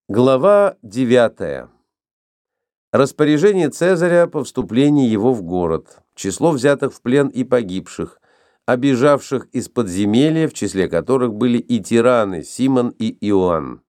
Глава 9. Распоряжение Цезаря по вступлении его в город, число взятых в плен и погибших, обежавших из подземелья, в числе которых были и тираны Симон и Иоанн.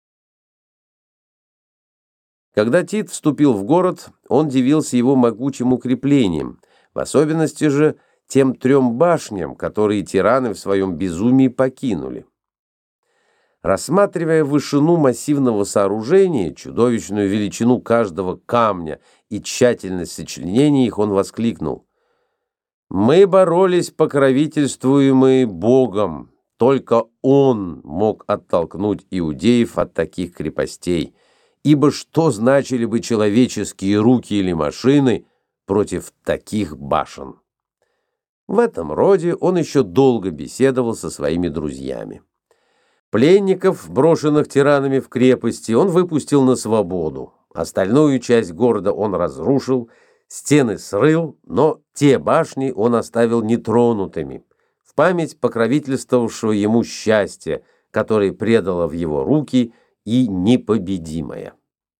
Когда Тит вступил в город, он дивился его могучим укреплением, в особенности же тем 3 башням, которые тираны в своем безумии покинули. Рассматривая вышину массивного сооружения, чудовищную величину каждого камня и тщательность сочленения их, он воскликнул: «Мы боролись, покровительствуемые Богом, только Он мог оттолкнуть иудеев от таких крепостей, ибо что значили бы человеческие руки или машины против таких башен?» В этом роде он еще долго беседовал со своими друзьями. Пленников, брошенных тиранами в крепости, он выпустил на свободу. Остальную часть города он разрушил, стены срыл, но те башни он оставил нетронутыми, в память покровительствовавшего ему счастья, которое предало в его руки и непобедимое.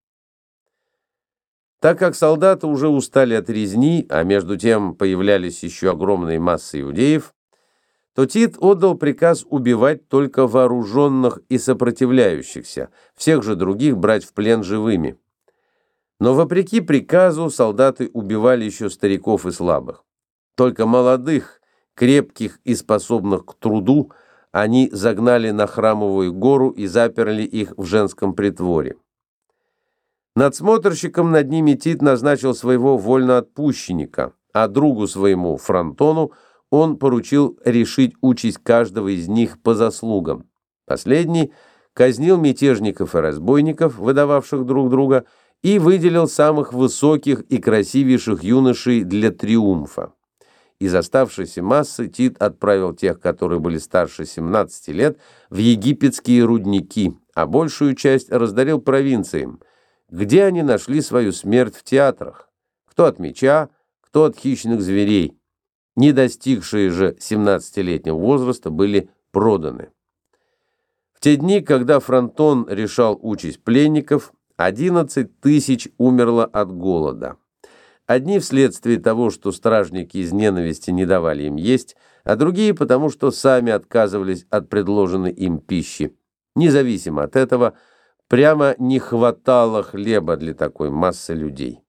Так как солдаты уже устали от резни, а между тем появлялись еще огромные массы иудеев, то Тит отдал приказ убивать только вооруженных и сопротивляющихся, всех же других брать в плен живыми. Но вопреки приказу солдаты убивали еще стариков и слабых. Только молодых, крепких и способных к труду они загнали на Храмовую гору и заперли их в женском притворе. Надсмотрщиком над ними Тит назначил своего вольноотпущенника, а другу своему Фронтону он поручил решить участь каждого из них по заслугам. Последний казнил мятежников и разбойников, выдававших друг друга, и выделил самых высоких и красивейших юношей для триумфа. Из оставшейся массы Тит отправил тех, которые были старше 17 лет, в египетские рудники, а большую часть раздарил провинциям, где они нашли свою смерть в театрах, кто от меча, кто от хищных зверей. Не достигшие же 17-летнего возраста были проданы. В те дни, когда Фронтон решал участь пленников, 11 тысяч умерло от голода. Одни вследствие того, что стражники из ненависти не давали им есть, а другие потому, что сами отказывались от предложенной им пищи. Независимо от этого, прямо не хватало хлеба для такой массы людей.